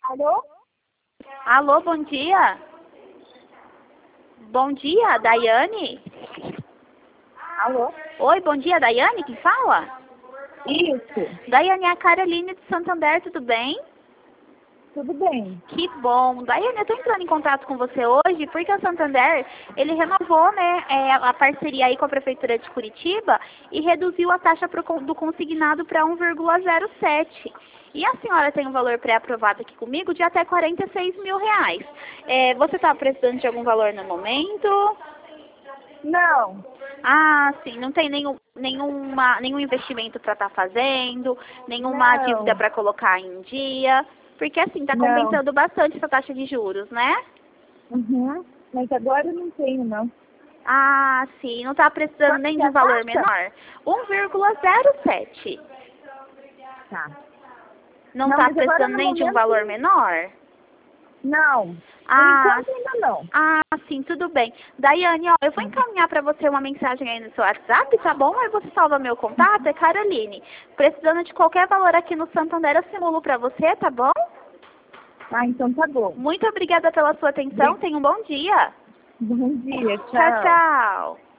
Alô? Alô, bom dia. Bom dia, Daiane? Alô? Oi, bom dia, Daiane, quem fala? Isso, Daiane, é a Caroline de Santander, tudo bem? tudo bem. Que bom. Daiane, eu tô entrando em contato com você hoje porque o Santander, ele renovou, né, a parceria aí com a Prefeitura de Curitiba e reduziu a taxa do consignado para 1,07. E a senhora tem um valor pré-aprovado aqui comigo de até R$ 46 mil. Você está precisando de algum valor no momento? Não, Ah, sim, não tem nenhum investimento para estar fazendo, nenhuma dívida não, para colocar em dia, porque assim, está não. compensando bastante essa taxa de juros, né? Uhum. Mas agora eu não tenho, não. Ah, sim, não está precisando Quanto nem que de é um a valor taxa? menor. 1,07. Tá. Não Não, está mas agora precisando no nem de um momento, valor menor? não. Por Ah, enquanto ainda não. ah, sim, tudo bem. Daiane, ó, eu vou encaminhar para você uma mensagem aí no seu WhatsApp, tá bom? Aí você salva meu contato, é Caroline. Precisando de qualquer valor aqui no Santander, eu simulo para você, tá bom? Ah, então tá bom. Muito obrigada pela sua atenção, tenha um bom dia. Bom dia, Tchau, tchau. tchau.